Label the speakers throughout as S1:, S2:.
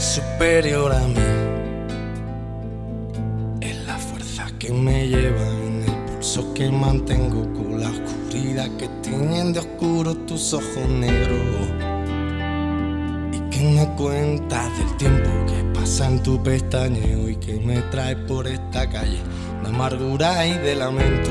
S1: superior a mí. Es la fuerza que me lleva en el pulso que mantengo con la oscuridad que tiñen de oscuro tus ojos negros. Y que me cuentas del tiempo que pasa en tu pestañeo y que me trae por esta calle de amargura y de lamento.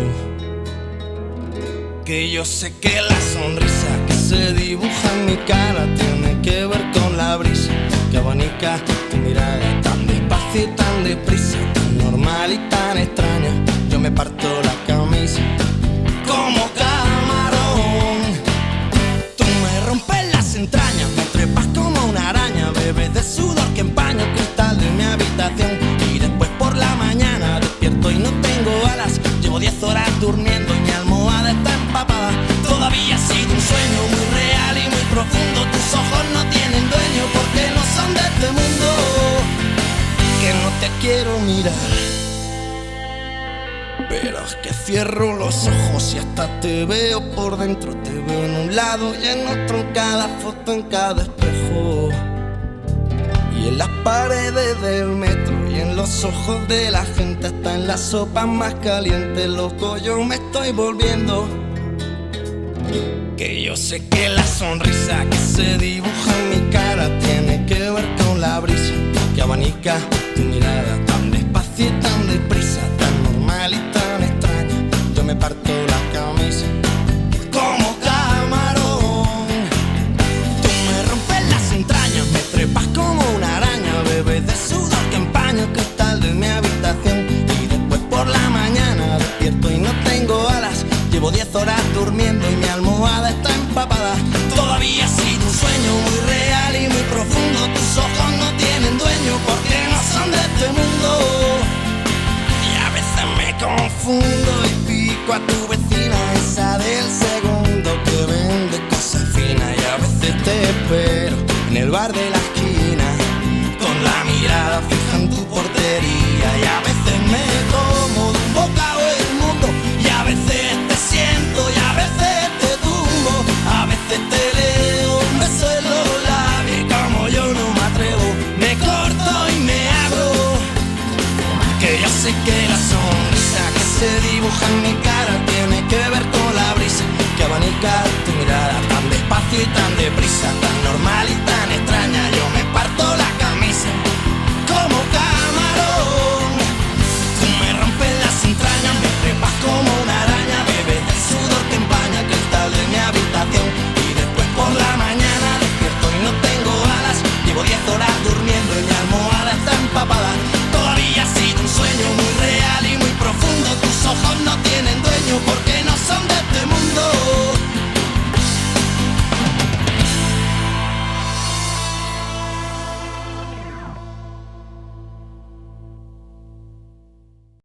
S1: Que yo sé que la sonrisa que se dibuja en mi cara tiene que ver con la brisa que abanica tu mirada tan despacio y tan deprisa, tan normal y tan extraña. Yo me parto la camisa como camarón. Tú me rompes las entrañas, me trepas como una araña, bebes de sudor que empaña el cristal de mi habitación. Y después por la mañana despierto y no tengo alas. Llevo 10 horas durmiendo y mi almohada está empapada. Todavía ha sido un sueño muy real y muy profundo. Tus ojos no tienen dueño porque no son de este mundo. Que no te quiero mirar, pero es que cierro los ojos y hasta te veo por dentro. Te veo en un lado y en otro, en cada foto, en cada espejo. Y en las paredes del metro y en los ojos de la gente, hasta en las sopas más calientes, loco, yo me estoy volviendo. Que yo sé que la sonrisa que se dibuja en mi cara tiene que ver con la brisa que abanica tu mirada tan despacio y tan deprisa, tan normal y tan extraña. Yo me parto la camisa como camarón. Tú me rompes las entrañas, me trepas como una araña, bebes de sudor que empaña el cristal de mi habitación. Y después por la mañana despierto y no tengo alas. Llevo 10 horas durmiendo y mi almohada está empapada. Todavía ha sido un sueño muy real y muy profundo. Tus ojos no tienen dueño porque no son de este mundo. Y a veces me confundo y pico a tu vecina, esa del segundo que vende cosas finas. Y a veces te espero en el bar de la esquina con la mirada fija en tu portería. Y a veces me como de un bocado el mundo. Y a veces te siento y a veces te tumbo. A veces te leo un beso en los labios y como yo no me atrevo, me corto y me abro. Que yo sé que la sonrisa que se dibuja en mi cara tiene que ver con la brisa que abanica tu mirada tan despacio y tan deprisa, tan normal y tan extraña.